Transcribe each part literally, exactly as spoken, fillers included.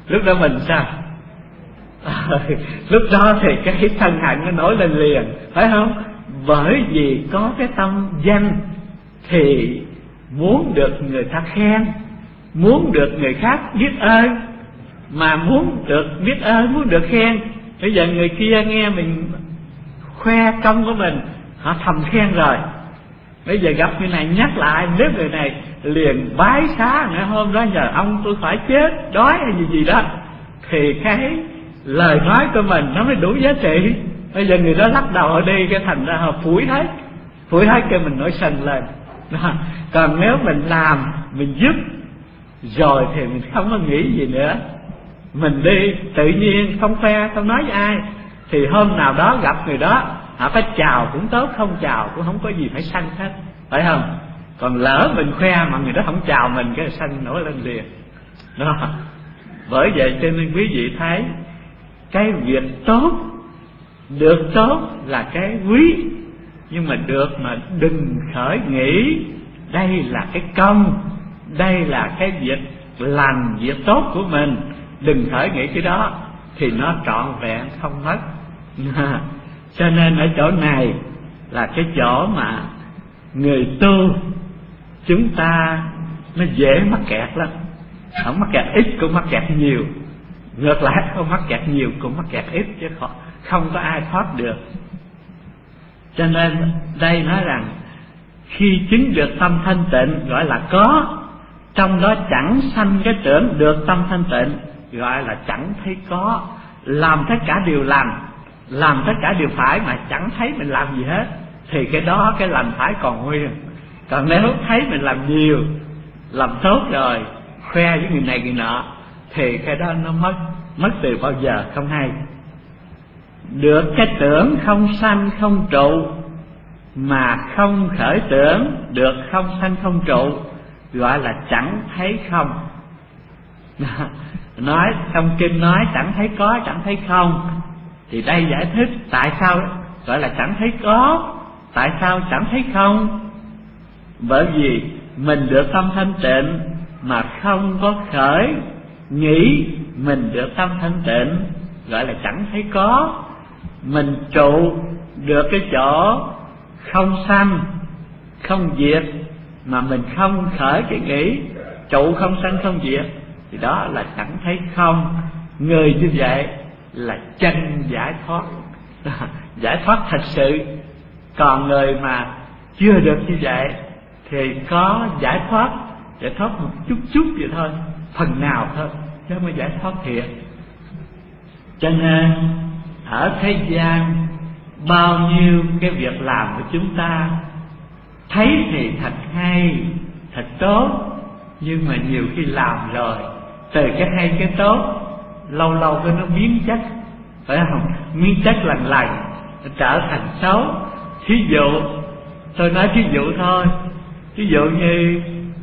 lúc đó mình sao? À, lúc đó thì cái sân hận nó nổi lên liền, phải không? Bởi vì có cái tâm danh thì muốn được người ta khen, muốn được người khác biết ơn. Mà muốn được biết ơn, muốn được khen, bây giờ người kia nghe mình khoe công của mình, họ thầm khen rồi. Bây giờ gặp người này nhắc lại, nếu người này liền bái xá, ngày hôm đó nhờ ông tôi phải chết đói hay gì gì đó, thì cái lời nói của mình nó mới đủ giá trị. Bây giờ người đó lắc đầu ở đây, cái thành ra họ phủi hết, phủi hết cái mình nổi sân lên. Còn nếu mình làm, mình giúp rồi thì mình không có nghĩ gì nữa, mình đi tự nhiên, không khoe, không nói với ai, thì hôm nào đó gặp người đó, họ có chào cũng tốt, không chào cũng không có gì phải sân hết, phải không? Còn lỡ mình khoe mà người đó không chào mình, cái sân nổi lên liền đó. Bởi vậy cho nên quý vị thấy cái việc tốt, được tốt là cái quý, nhưng mà được mà đừng khởi nghĩ đây là cái công, đây là cái việc lành, việc tốt của mình. Đừng khởi nghĩ cái đó thì nó trọn vẹn không mất. Cho nên ở chỗ này là cái chỗ mà người tu chúng ta nó dễ mắc kẹt lắm. Không mắc kẹt ít cũng mắc kẹt nhiều, ngược lại không mắc kẹt nhiều cũng mắc kẹt ít, chứ không có ai thoát được. Cho nên đây nói rằng khi chứng được tâm thanh tịnh gọi là có, trong đó chẳng sanh cái tưởng được tâm thanh tịnh gọi là chẳng thấy có. Làm tất cả điều lành, làm tất cả điều phải mà chẳng thấy mình làm gì hết, thì cái đó cái lành phải còn nguyên. Còn nếu thấy mình làm nhiều, làm tốt rồi, khoe với người này người nọ, thì cái đó nó mất, mất từ bao giờ không hay. Được cái tưởng không sanh không trụ, mà không khởi tưởng, được không sanh không trụ, gọi là chẳng thấy không. Nói trong kinh nói chẳng thấy có, chẳng thấy không, thì đây giải thích tại sao gọi là chẳng thấy có, tại sao chẳng thấy không. Bởi vì mình được tâm thanh tịnh mà không có khởi nghĩ mình được tâm thanh tịnh, gọi là chẳng thấy có. Mình trụ được cái chỗ không sanh không diệt mà mình không khởi cái nghĩ trụ không sanh không diệt, thì đó là chẳng thấy không. Người như vậy là chân giải thoát, giải thoát thật sự. Còn người mà chưa được như vậy thì có giải thoát, giải thoát một chút chút vậy thôi, phần nào thôi, chứ mới giải thoát thiệt. Cho nên ở thế gian bao nhiêu cái việc làm của chúng ta thấy thì thật hay, thật tốt, nhưng mà nhiều khi làm rồi, từ cái hay cái tốt lâu lâu cái nó biến chất, phải không? Biến chất lần lần nó trở thành xấu. Thí dụ tôi nói thí dụ thôi, ví dụ như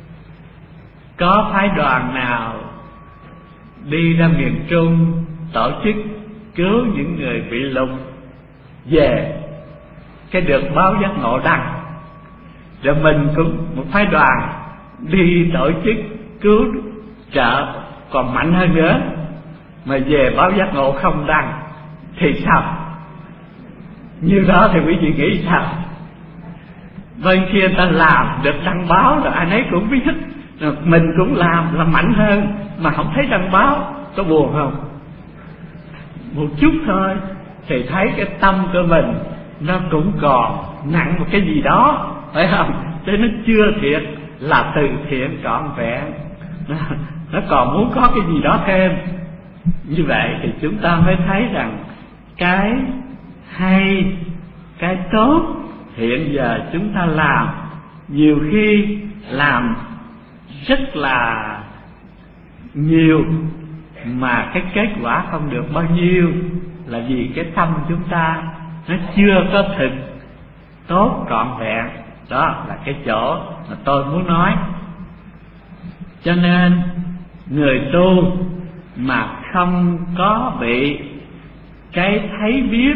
có phái đoàn nào đi ra miền Trung tổ chức cứu những người bị lục về, cái được báo giác ngộ đăng, rồi mình cũng một phái đoàn đi tổ chức cứu trợ còn mạnh hơn nữa, mà về báo giác ngộ không đăng thì sao? Như đó thì quý vị nghĩ sao? Bên kia người ta làm được đăng báo rồi ai nấy cũng biết, rồi mình cũng làm là mạnh hơn mà không thấy đăng báo, có buồn không? Một chút thôi thì thấy cái tâm của mình nó cũng còn nặng một cái gì đó, phải không? Chứ nó chưa thiệt là từ thiện trọn vẹn, nó còn muốn có cái gì đó thêm. Như vậy thì chúng ta mới thấy rằng cái hay, cái tốt hiện giờ chúng ta làm, nhiều khi làm rất là nhiều mà cái kết quả không được bao nhiêu, là vì cái tâm chúng ta nó chưa có thực tốt trọn vẹn. Đó là cái chỗ mà tôi muốn nói. Cho nên người tu mà không có bị cái thấy biết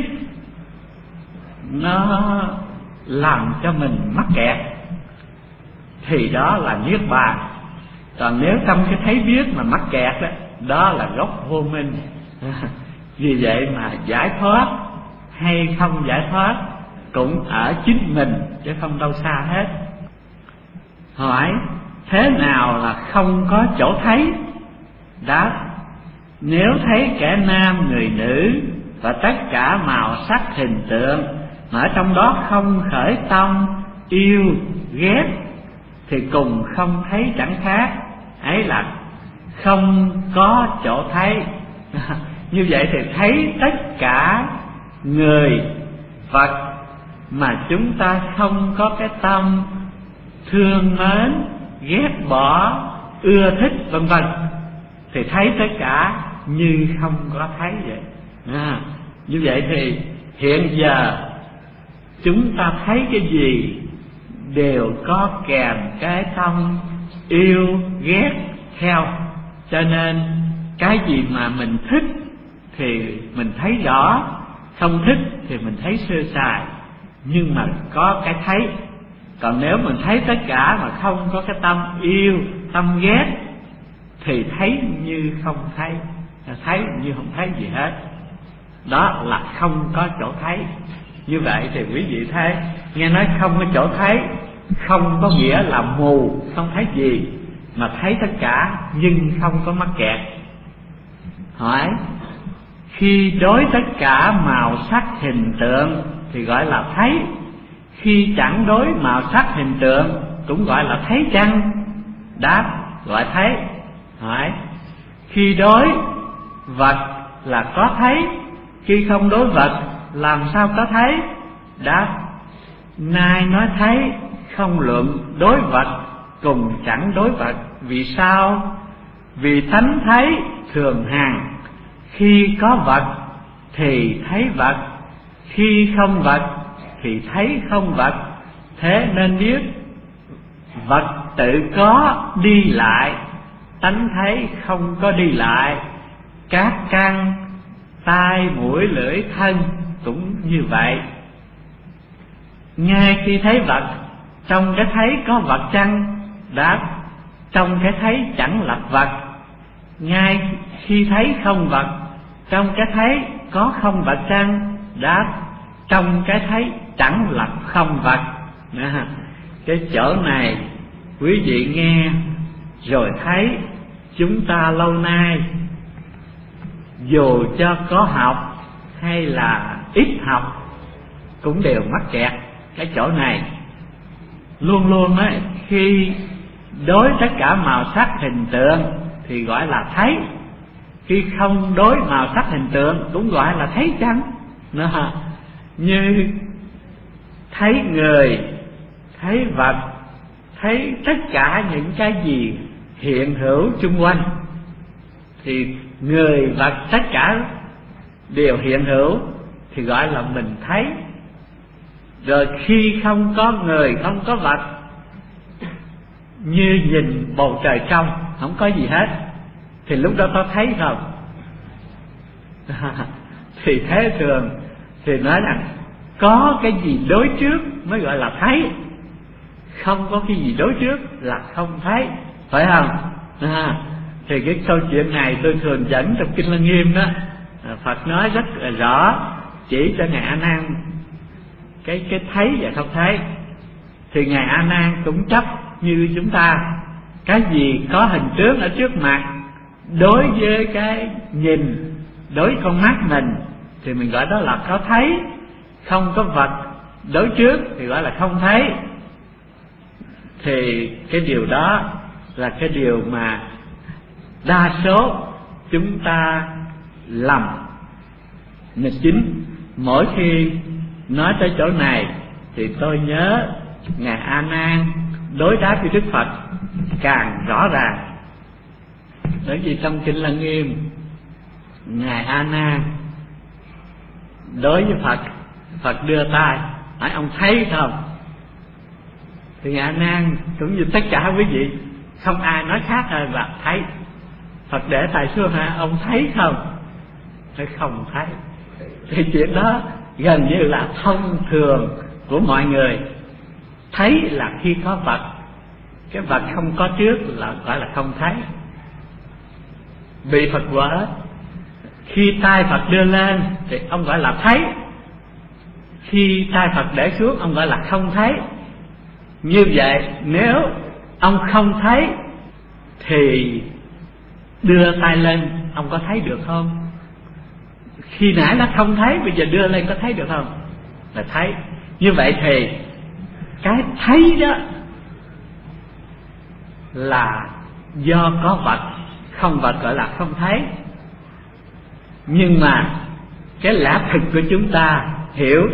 nó làm cho mình mắc kẹt, thì đó là niết bàn. Còn nếu trong cái thấy biết mà mắc kẹt đó, đó là gốc vô minh. Vì vậy mà giải thoát hay không giải thoát cũng ở chính mình chứ không đâu xa hết. Hỏi thế nào là không có chỗ thấy? Đó, nếu thấy kẻ nam người nữ và tất cả màu sắc hình tượng mà ở trong đó không khởi tâm yêu ghét thì cùng không thấy chẳng khác, ấy là không có chỗ thấy. Như vậy thì thấy tất cả người vật mà chúng ta không có cái tâm thương mến, ghét bỏ, ưa thích vân vân, thì thấy tất cả như không có thấy vậy. À, như vậy thì hiện giờ chúng ta thấy cái gì đều có kèm cái tâm yêu ghét theo. Cho nên cái gì mà mình thích thì mình thấy rõ, không thích thì mình thấy sơ sài, nhưng mà có cái thấy. Còn nếu mình thấy tất cả mà không có cái tâm yêu, tâm ghét thì thấy như không thấy, thấy như không thấy gì hết. Đó là không có chỗ thấy. Như vậy thì quý vị thấy, nghe nói không có chỗ thấy, không có nghĩa là mù, không thấy gì, mà thấy tất cả nhưng không có mắc kẹt. Hỏi khi đối tất cả màu sắc hình tượng thì gọi là thấy, khi chẳng đối màu sắc hình tượng cũng gọi là thấy chăng? Đáp gọi thấy. Hỏi khi đối vật là có thấy, khi không đối vật làm sao có thấy? Đáp nay nói thấy không luận đối vật cùng chẳng đối vật. Vì sao? Vì tánh thấy thường hằng, khi có vật thì thấy vật, khi không vật thì thấy không vật. Thế nên biết vật tự có đi lại, tánh thấy không có đi lại. Các căn tai mũi lưỡi thân cũng như vậy. Ngay khi thấy vật, trong cái thấy có vật chăng? Đáp trong cái thấy chẳng lập vật. Ngay khi thấy không vật, trong cái thấy có không vật chăng? Đáp trong cái thấy chẳng lập không vật. À, cái chỗ này quý vị nghe rồi thấy chúng ta lâu nay dù cho có học hay là ít học cũng đều mắc kẹt cái chỗ này. Luôn luôn ấy, khi đối tất cả màu sắc hình tượng thì gọi là thấy, khi không đối màu sắc hình tượng cũng gọi là thấy chăng. Nó như thấy người, thấy vật, thấy tất cả những cái gì hiện hữu chung quanh thì người vật tất cả đều hiện hữu thì gọi là mình thấy. Rồi khi không có người, không có vật, như nhìn bầu trời trong không có gì hết thì lúc đó có thấy không? Thì thế thường thì nói rằng có cái gì đối trước mới gọi là thấy, không có cái gì đối trước là không thấy, phải không? À, thì cái câu chuyện này tôi thường dẫn trong Kinh Lăng Nghiêm đó. Phật nói rất là rõ, chỉ cho ngài A Nan cái cái thấy và không thấy. Thì ngài A Nan cũng chấp như chúng ta, cái gì có hình tướng ở trước mặt, đối với cái nhìn, đối con mắt mình thì mình gọi đó là có thấy. Không có vật đối trước thì gọi là không thấy. Thì cái điều đó là cái điều mà đa số chúng ta lầm. Nên chính mỗi khi nói tới chỗ này thì tôi nhớ ngài A Nan đối đáp với Đức Phật càng rõ ràng. Bởi vì trong Kinh Lăng Nghiêm, ngài A Nan đối với Phật, Phật đưa tay hỏi ông thấy không? Thì ngài A Nan cũng như tất cả quý vị, không ai nói khác hơn là thấy. Phật để tay xuống hả? Ông thấy không? Thấy không thấy. Thì chuyện đó gần như là thông thường của mọi người. Thấy là khi có vật, cái vật không có trước là gọi là không thấy. Bị Phật vỡ, khi tay Phật đưa lên thì ông gọi là thấy, khi tay Phật để xuống ông gọi là không thấy. Như vậy nếu ông không thấy thì đưa tay lên ông có thấy được không? Khi nãy nó không thấy, bây giờ đưa lên có thấy được không? Là thấy. Như vậy thì cái thấy đó là do có vật, không vật gọi là không thấy. Nhưng mà cái lẽ thực của chúng ta hiểu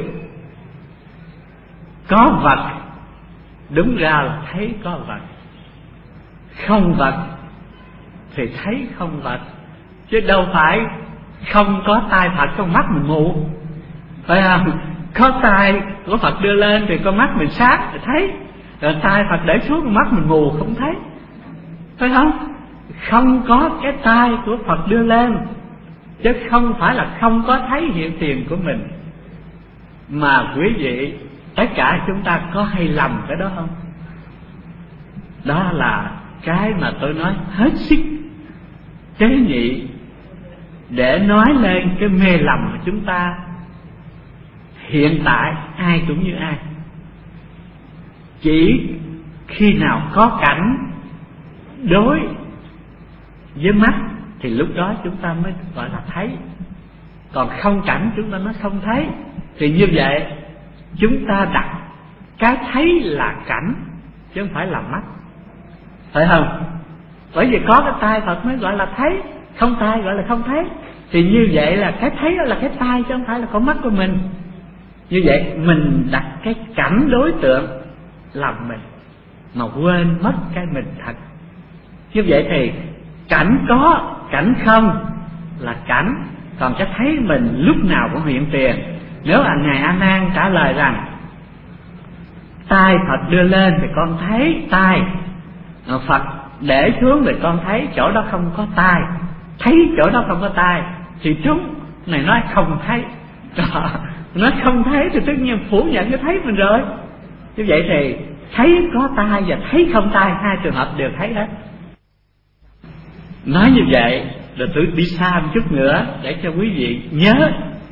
có vật, đúng ra là thấy có vật, không vật thì thấy không vật. Chứ đâu phải không có tai Phật con mắt mình mù, phải không? Có tai của Phật đưa lên thì con mắt mình sáng thì thấy, rồi tai Phật để xuống con mắt mình mù không thấy, phải không? Không có cái tai của Phật đưa lên, chứ không phải là không có thấy hiện tiền của mình. Mà quý vị, tất cả chúng ta có hay lầm cái đó không? Đó là cái mà tôi nói hết sức tế nhị để nói lên cái mê lầm của chúng ta. Hiện tại ai cũng như ai, chỉ khi nào có cảnh đối với mắt thì lúc đó chúng ta mới gọi là thấy. Còn không cảnh chúng ta nói không thấy. Thì như vậy chúng ta đặt cái thấy là cảnh chứ không phải là mắt, phải không? Bởi vì có cái tai Phật mới gọi là thấy, không tai gọi là không thấy. Thì như vậy là cái thấy đó là cái tai chứ không phải là con mắt của mình. Như vậy mình đặt cái cảnh đối tượng làm mình, mà quên mất cái mình thật. Như vậy thì cảnh có, cảnh không là cảnh, còn cái thấy mình lúc nào cũng hiện tiền. Nếu là Ngài A Nan trả lời rằng tai Phật đưa lên thì con thấy tai, Phật để xuống thì con thấy chỗ đó không có tai, thấy chỗ đó không có tai, thì chúng này nói không thấy. Nói không thấy thì tất nhiên phủ nhận cái thấy mình rồi. Như vậy thì thấy có tai và thấy không tai, hai trường hợp đều thấy hết. Nói như vậy rồi tôi đi xa một chút nữa để cho quý vị nhớ.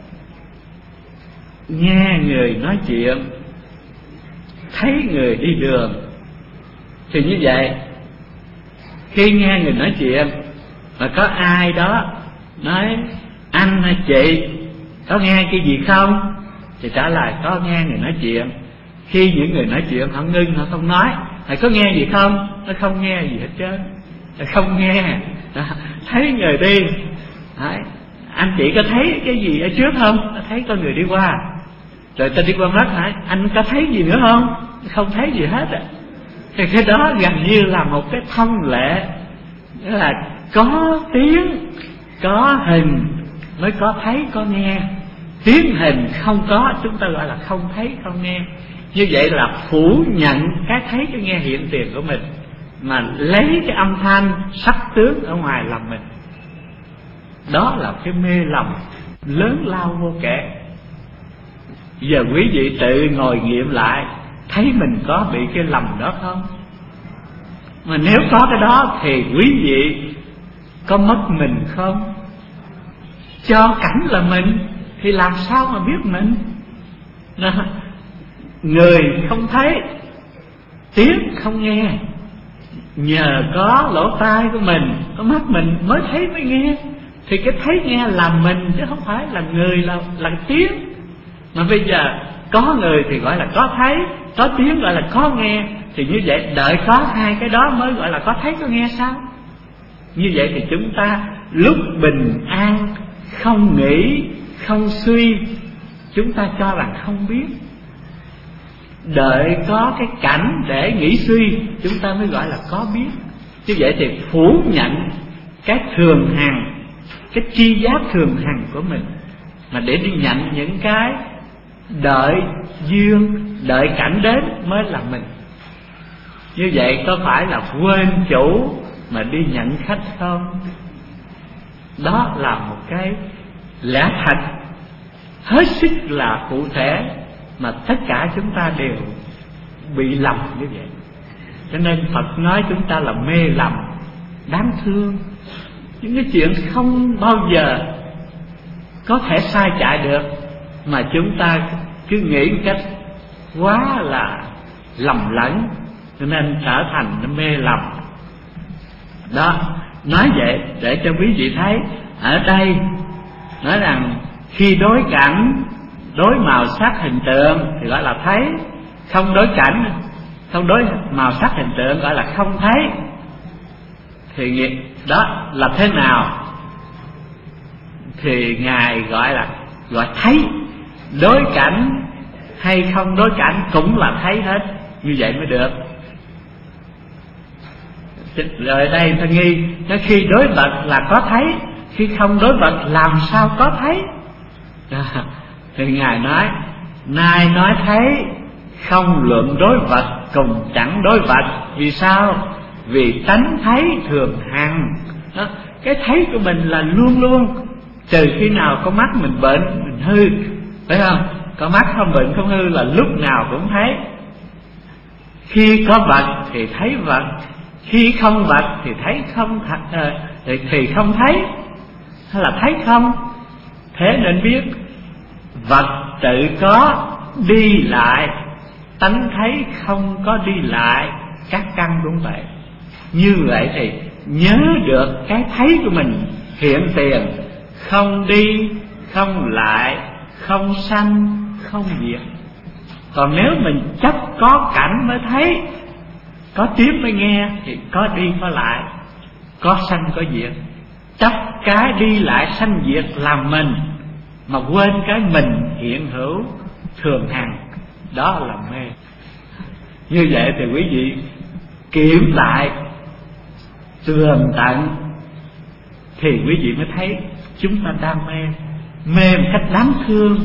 Nghe người nói chuyện, thấy người đi đường, thì như vậy khi nghe người nói chuyện mà có ai đó nói anh hay chị có nghe cái gì không, thì trả lời có nghe người nói chuyện. Khi những người nói chuyện họ ngưng, họ không nói, họ có nghe gì không? Nó không nghe gì hết trơn, không nghe. Thấy người đi, đấy, anh chị có thấy cái gì ở trước không? Thấy có người đi qua, rồi ta đi qua mắt hả? Anh có thấy gì nữa không? Không thấy gì hết ạ. Thì cái đó gần như là một cái thông lệ, nghĩa là có tiếng, có hình mới có thấy, có nghe. Tiếng hình không có, chúng ta gọi là không thấy, không nghe. Như vậy là phủ nhận cái thấy cái nghe hiện tiền của mình, mà lấy cái âm thanh sắc tướng ở ngoài làm mình. Đó là cái mê lầm lớn lao vô kể. Giờ quý vị tự ngồi nghiệm lại, thấy mình có bị cái lầm đó không? Mà nếu có cái đó thì quý vị có mất mình không? Cho cảnh là mình thì làm sao mà biết mình? Đó. Người không thấy, tiếng không nghe, nhờ có lỗ tai của mình, có mắt mình mới thấy mới nghe. Thì cái thấy nghe là mình chứ không phải là người, là, là tiếng. Mà bây giờ có người thì gọi là có thấy, có tiếng gọi là có nghe. Thì như vậy đợi có hai cái đó mới gọi là có thấy có nghe sao? Như vậy thì chúng ta lúc bình an, không nghĩ, không suy, chúng ta cho rằng không biết. Đợi có cái cảnh để nghĩ suy, chúng ta mới gọi là có biết. Như vậy thì phủ nhận cái thường hằng, cái tri giác thường hằng của mình, mà để đi nhận những cái đợi duyên, đợi cảnh đến mới là mình. Như vậy có phải là quên chủ mà đi nhận khách không? Đó là một cái lẽ thật hết sức là cụ thể mà tất cả chúng ta đều bị lầm như vậy. Cho nên Phật nói chúng ta là mê lầm, đáng thương. Những cái chuyện không bao giờ có thể sai chạy được, mà chúng ta cứ nghĩ một cách quá là lầm lẫn, cho nên trở thành nó mê lầm. Đó, nói vậy để cho quý vị thấy ở đây nói rằng khi đối cảnh, đối màu sắc hình tượng thì gọi là thấy, không đối cảnh, không đối màu sắc hình tượng gọi là không thấy. Thì đó là thế nào? Thì Ngài gọi là gọi thấy. Đối cảnh hay không đối cảnh cũng là thấy hết, như vậy mới được. Rồi đây ta nghi, nó khi đối vật là có thấy, khi không đối vật làm sao có thấy? À, thì Ngài nói, nay nói thấy, không luận đối vật, cùng chẳng đối vật. Vì sao? Vì tánh thấy thường hằng. Đó, cái thấy của mình là luôn luôn, trừ khi nào có mắt mình bệnh, mình hư, phải không? Có mắt không bệnh không hư là lúc nào cũng thấy. Khi có vật thì thấy vật, khi không vật thì thấy không thật, thì, thì không thấy, hay là thấy không. Thế nên biết vật tự có đi lại, tánh thấy không có đi lại. Các căn cũng vậy. Như vậy thì nhớ được cái thấy của mình hiện tiền, không đi, không lại, không sanh, không diệt. Còn nếu mình chấp có cảnh mới thấy, có tiếng mới nghe, thì có đi có lại, có sanh có diệt. Chấp cái đi lại sanh diệt làm mình, mà quên cái mình hiện hữu thường hằng, đó là mê. Như vậy thì quý vị kiểm lại tường tận thì quý vị mới thấy chúng ta đang mê, mê một cách đáng thương,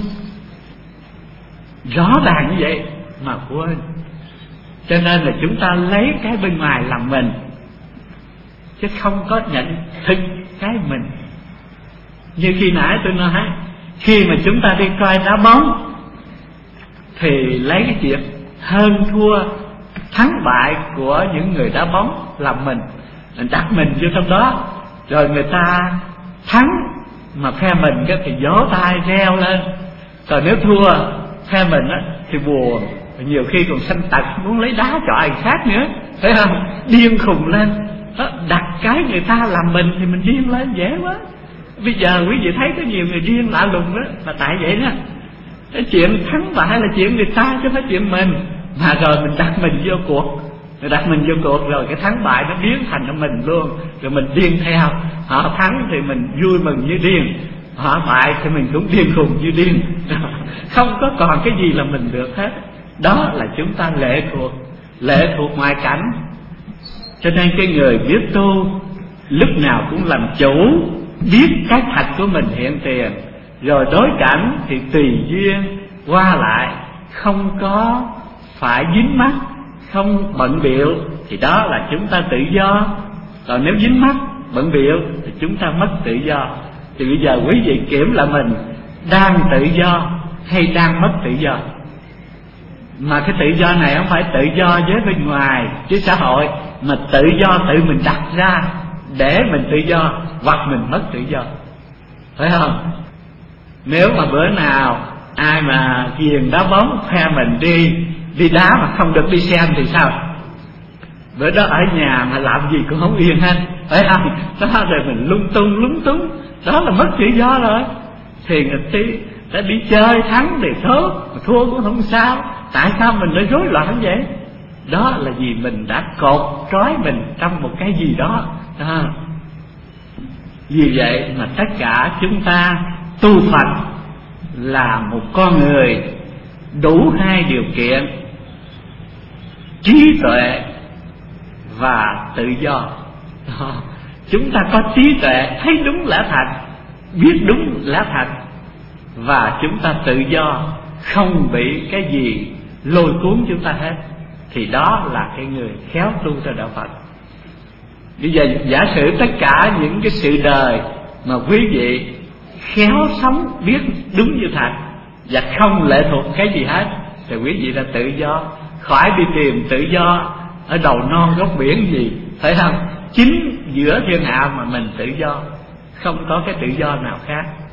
rõ ràng như vậy mà quên. Cho nên là chúng ta lấy cái bên ngoài làm mình, chứ không có nhận thực cái mình. Như khi nãy tôi nói, khi mà chúng ta đi coi đá bóng thì lấy cái chuyện hơn thua, thắng bại của những người đá bóng làm mình, mình đặt mình vô trong đó. Rồi người ta thắng mà phe mình cái thì vỗ tay reo lên, còn nếu thua phe mình á thì buồn, nhiều khi còn sanh tật, muốn lấy đá chọi người khác nữa, phải không? Điên khùng lên. Đó, đặt cái người ta làm mình thì mình điên lên dễ quá. Bây giờ quý vị thấy có nhiều người điên lạ lùng đó là tại vậy đó. Cái chuyện thắng bại là chuyện người ta chứ không phải chuyện mình. Mà rồi mình đặt mình vô cuộc, mình đặt mình vô cuộc rồi cái thắng bại nó biến thành cho mình luôn. Rồi mình điên theo. Họ thắng thì mình vui mừng như điên, họ bại thì mình cũng điên khùng như điên. Không có còn cái gì là mình được hết. Đó là chúng ta lệ thuộc, lệ thuộc ngoại cảnh. Cho nên cái người biết tu lúc nào cũng làm chủ, biết cái thật của mình hiện tiền, rồi đối cảnh thì tùy duyên qua lại, không có phải dính mắc, không bận bịu, thì đó là chúng ta tự do. Còn nếu dính mắc, bận bịu thì chúng ta mất tự do. Thì bây giờ quý vị kiểm lại mình đang tự do hay đang mất tự do. Mà cái tự do này không phải tự do với bên ngoài chứ xã hội, mà tự do tự mình đặt ra để mình tự do hoặc mình mất tự do, phải không? Nếu mà bữa nào ai mà ghiền đá bóng phe mình đi đi đá mà không được đi xem thì sao? Bữa đó ở nhà mà làm gì cũng không yên hết, phải không? Đó rồi mình lung tung lúng túng, đó là mất tự do rồi. Thì người tí đã đi chơi thắng thì tốt, mà thua cũng không sao. Tại sao mình lại rối loạn vậy? Đó là vì mình đã cột trói mình trong một cái gì đó. À, vì vậy mà tất cả chúng ta tu Phật là một con người đủ hai điều kiện: trí tuệ và tự do. À, chúng ta có trí tuệ, thấy đúng lẽ thật, biết đúng lẽ thật, và chúng ta tự do, không bị cái gì lôi cuốn chúng ta hết, thì đó là cái người khéo tu theo đạo Phật. Bây giờ giả sử tất cả những cái sự đời mà quý vị khéo sống, biết đúng như thật và không lệ thuộc cái gì hết, thì quý vị là tự do, khỏi đi tìm tự do ở đầu non góc biển gì, phải không? Chính giữa thiên hạ mà mình tự do, không có cái tự do nào khác.